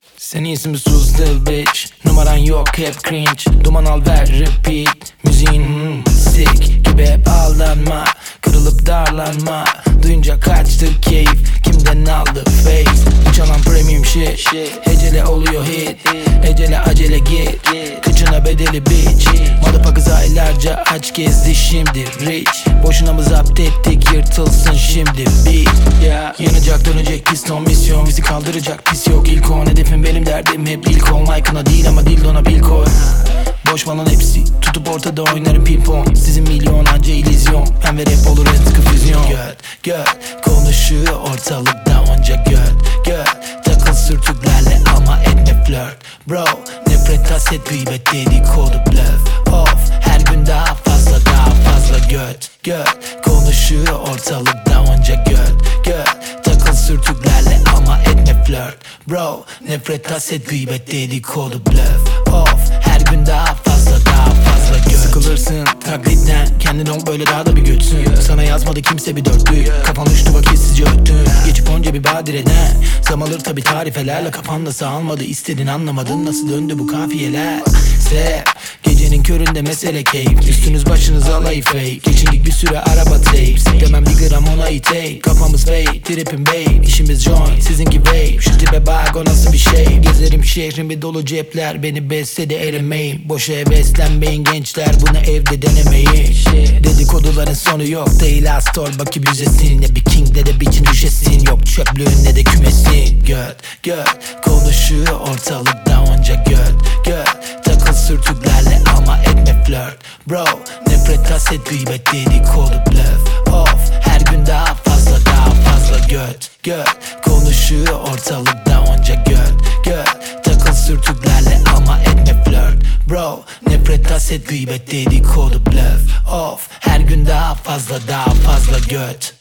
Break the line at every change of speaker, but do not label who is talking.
Sen iyisin bir sus little bitch. Numaran yok hep cringe. Duman al ver repeat. Müziğin sick gibi hep aldanma. Kırılıp darlanma. Duyunca kaçtı keyif. Kimden aldı face. Bu çalan premium shit. Hecele oluyor hit. Ecele acele git. Kıçına bedeli bitch. Motherfuckers aylarca aç gezdi şimdi rich. Boşuna mı zapt ettik yırtılsın şimdi beat. Yanacak dönecek piston misyon. Bizi kaldıracak pis yok ilk on. Hedefim benim derdim hep ilk ol. Mike'ına değil ama dildona bil koy. Boş falan hepsi. Tutup ortada oynarım pimpon. Sizin milyonlarca illüzyon. Ben ve rap olur en sıkı füzyon. Göt konuşuyor ortalıkta onca göt takıl sürtüklerle ama etme flirt. Bro nefret haset gıybet dedikodu bluff. Of her gün daha fazla göt konuşuyor ortalıkta onca göt takıl sürtüklerle ama etme flirt. Bro nefret haset gıybet dedikodu bluff. Of her gün daha fazla göt. Sıkılırsın taklitten, kendin ol böyle daha da bir götsün. Sana yazmadı kimse bir dörtlük. Kafan uçtu vakitsizce öttün. Geçip onca bir badireden zam tabi tarifelerle. Kafan nasıl almadı istedin anlamadın. Nasıl döndü bu kafiyeler. Sev gecenin köründe mesele keyif. Üstünüz başınız alayı fake. Geçindik bir süre araba tape. Siklemem bir gram ona itey. Kafamız fake, tripim babe. İşimiz joint, sizinki vape. Şu tipe bak o nasıl bir şey. Gezerim şehrin bir dolu cepler. Beni besledi erimeyin. Boşa heveslenmeyin gençler, bunu evde denemeyin. Dedikoduların sonu yok. Değil az torba ki büzesin. Ne bir king ne de bitchin düşesin. Yok çöplüğün ne de kümesin. Göt konuşuyor ortalıkta onca göt takıl sürtüklerle ama etme flirt. Bro nefret haset gıybet dedikodu bluff. Of her gün daha fazla göt konuşuyor ortalıkta onca göt takıl sürtüklerle ama etme flirt. Bro nefret haset gıybet dedikodu bluff. Of her gün daha fazla göt.